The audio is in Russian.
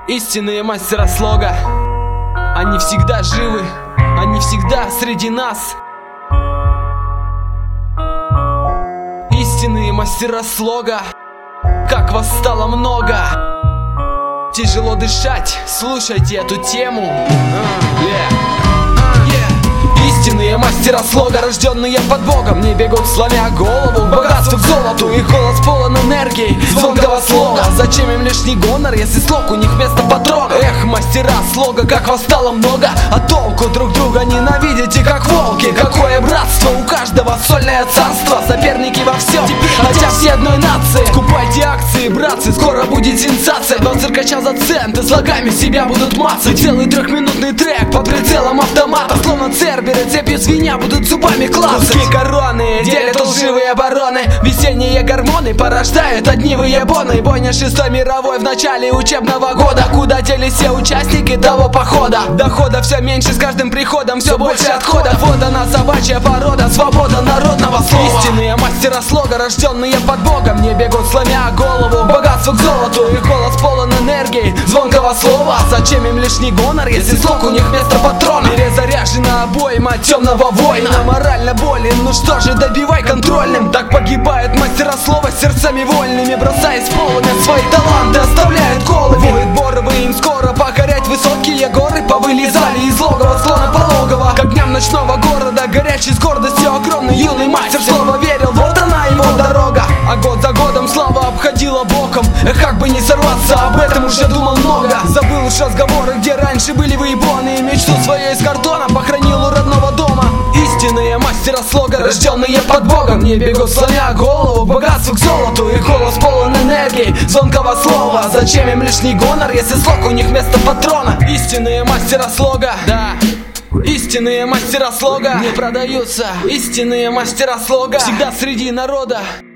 Истинные мастера слога. Они всегда живы, они всегда среди нас. Истинные мастера слога. Как вас стало много. Тяжело дышать, слушайте эту тему. Истинные мастера слога, рожденные под Богом, не бегут, сломя голову к богатству, к золоту. Их голос полон энергии, звонкого слога. Зачем им лишний гонор, если слог у них вместо патрона? Эх, мастера слога, как вас стало много, а толку друг друга ненавидите, как волки. Какое братство, у каждого сольное царство, соперники во всем, хотя все одной нации. Скупайте акции, братцы, скоро будет сенсация. Два циркача за цент и слогами себя будут мацать. Целый трехминутный трек под прицелом автомата, словно церберы цепью звеня будут зубами клацать. Куски короны делят лживые обороны. Весенние гормоны порождают одни выебоны. Бойня 6-й мировой в начале учебного года. Куда делись все участники того похода? Дохода все меньше с каждым приходом, все больше отходов. Вот она, собачья порода, свобода народного слова. Истинные мастера слога, рожденные под Богом, не бегут, сломя голову к богатству, к золоту. Их голос полон энергии, звонкого слова. Зачем им лишний гонор, если слог у них вместо патрона? Перезаряжена обойма темного воина, морально болен, ну что же, добивай контрольным. Так погибает мастера слова сердцами вольными, бросаясь в полымя свои таланты, оставляют колами. Воют боровы, им скоро покорять высокие горы. Повылезали из логова, склона пологого, к огням ночного города, горячий с гордостью огромный юный мастер слова верил, вот она его дорога. А год за годом слава обходила боком. Как бы не сорваться, об этом уже думал много. Забыл уж разговоры, где раньше были выебоны, и мечту свою из картона похоронил у родного дома. Истинные мастера слога, рожденные под Богом, не бегут, сломя голову к богатству, к золоту. Их голос полон энергии, звонкого слова. Зачем им лишний гонор, если слог у них вместо патрона? Истинные мастера слога, да. Истинные мастера слога не продаются. Истинные мастера слога всегда среди народа.